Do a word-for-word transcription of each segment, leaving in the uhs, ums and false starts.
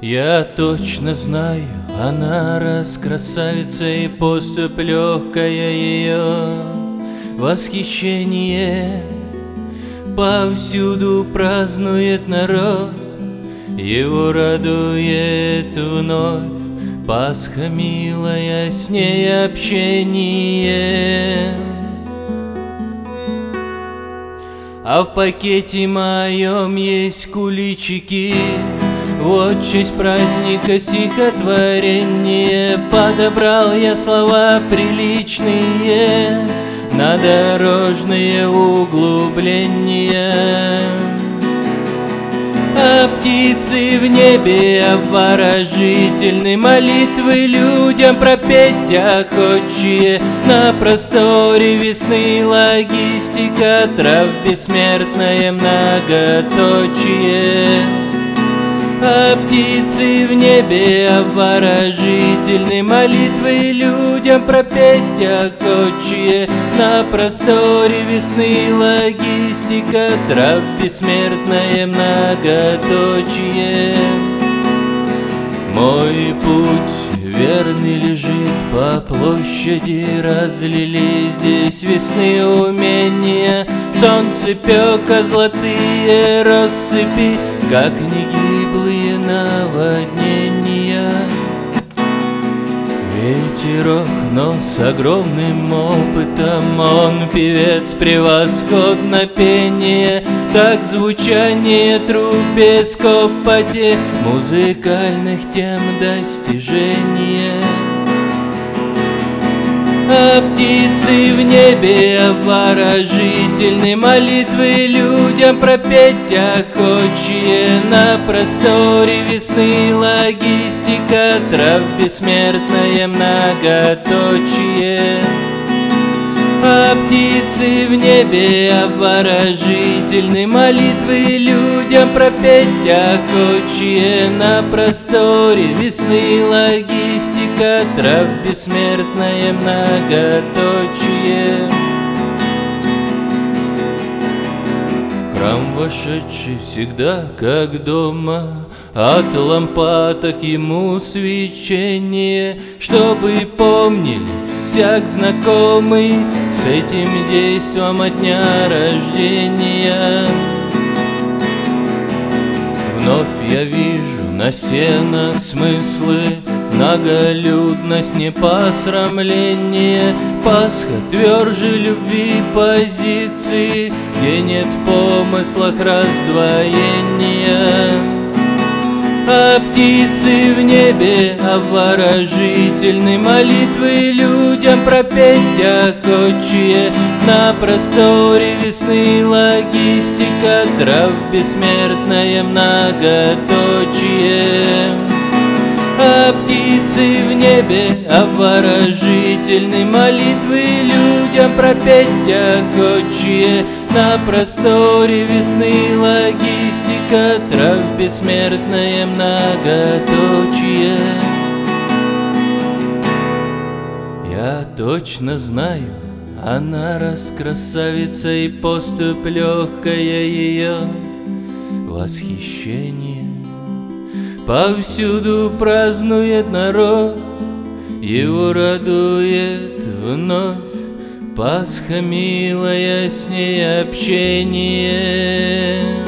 Я точно знаю, она раскрасавица, и поступь легкая ее восхищение. Повсюду празднует народ, его радует вновь Пасха милая, с ней общение. А в пакете моем есть куличики, вот в честь праздника стихотворение. Подобрал я слова приличные на дорожные углубления. А птицы в небе обворожительны, молитвы людям пропеть охочие. На просторе весны логистика трав бессмертное многоточие. А птицы в небе обворожительны, молитвы людям пропеть охочие. На просторе весны логистика трав бессмертное многоточие. Мой путь верный лежит по площади, разлились здесь весны умения. Солнце пека золотые россыпи, как негиблые наводнения. Ветерок, но с огромным опытом, он певец превосходно пение. Так звучание труб без копоти, музыкальных тем достижения. А птицы в небе обворожительны, молитвы людям пропеть охочие. На просторе весны логистика трав бессмертное многоточие. А птицы в небе обворожительны, молитвы людям пропеть охочие. На просторе весны логистика трав бессмертное многоточие. Храм вошедший всегда как дома, от лампадок ему свечение, чтобы помнили всяк знакомый с этим действом от дня рождения. Вновь я вижу на стенах смыслы, многолюдность, непосрамление. Пасха тверже любви позиции, где нет в помыслах раздвоения. А птицы в небе обворожительны, молитвы людям пропеть охочие. На просторе весны логистика трав бессмертное многоточие. А птицы в небе обворожительны, молитвы людям пропеть охочие. На просторе весны логистика трав бессмертное многоточие. Я точно знаю, она раскрасавица, и поступь легкая ее восхищение. Повсюду празднует народ, его радует вновь Пасха милая, с ней общение.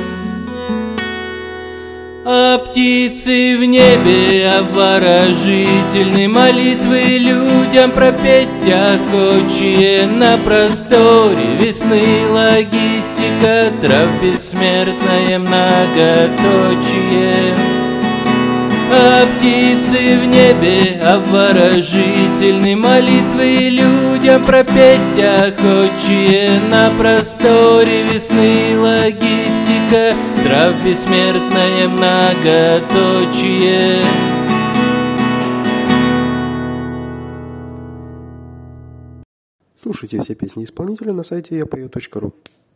А птицы в небе обворожительны, молитвы людям пропеть охочие. На просторе весны логистика трав бессмертное многоточие. А птицы в небе обворожительны, молитвы людям пропеть охочие. На просторе весны логистика трав бессмертное многоточие. Слушайте все песни исполнителя на сайте я пою точка ру.